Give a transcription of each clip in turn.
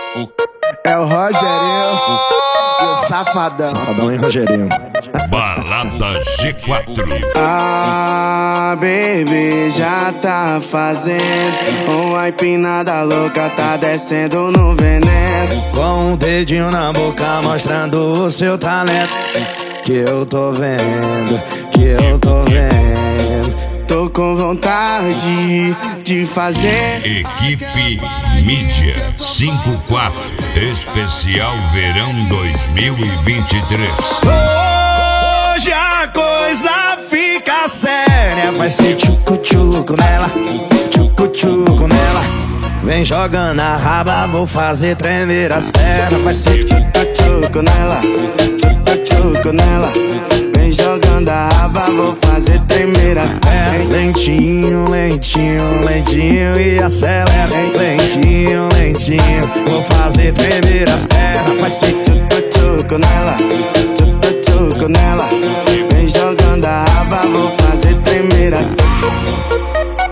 É o Rogerinho e o Safadão. Safadão e Rogerinho. Balada G4. Ah, baby, já tá fazendo uma empinada louca, tá descendo no veneno. Com um dedinho na boca mostrando o seu talento. Que eu tô vendo, que eu tô vendo. Tô com vontade de fazer. Equipe Mídia 54 Especial Verão 2023. Hoje a coisa fica séria. Vai ser tchucu-tchucu nela, tchucu-tchucu nela. Vem jogando a raba, vou fazer tremer as pernas. Vai ser tchucu-tchucu nela, tchucu-tchucu nela. Vem jogando a raba, vou fazer tremer as pernas. Lentinho, lentinho, lentinho e acelera. Lentinho, lentinho, vou fazer tremer as pernas. Vai ser tchucu-tchucu nela, tchucu-tchucu nela. Vem jogando a raba, vou fazer tremer as pernas.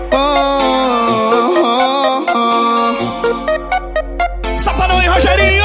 Safadão e Rogerinho!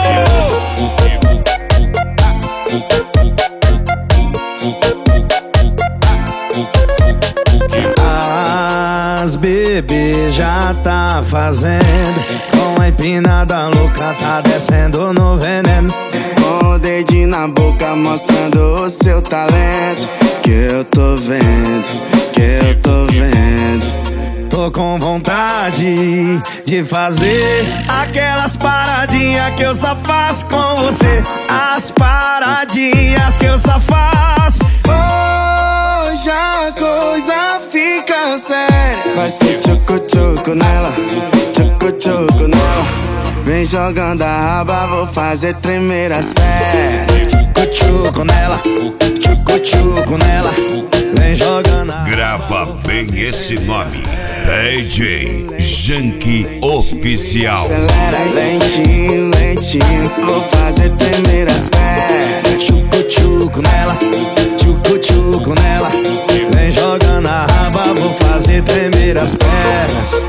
As bebê já tá fazendo. Com a empinada louca tá descendo no veneno. Com o dedinho na boca mostrando o seu talento. Que eu tô vendo, que eu tô vendo. Tô com vontade de fazer aquelas paradinhas que eu só faço com você. As paradinhas que eu só faço. Hoje a coisa fica séria. Vai ser tchucu-tchucu nela, tchucu-tchucu nela. Vem jogando a raba, vou fazer tremer as pernas. Tchucu-tchucu nela, tchucu-tchucu nela. Vem jogando a... Grava bem esse nome: DJ Janky Oficial. Acelera lentinho, lentinho, vou fazer tremer as pernas. Tchucu-tchucu nela, tchucu-tchucu nela. Vem jogando a raba, vou fazer tremer as pernas.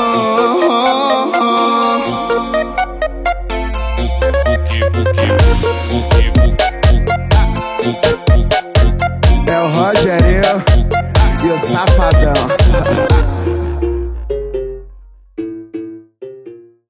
Oh, oh, oh, oh.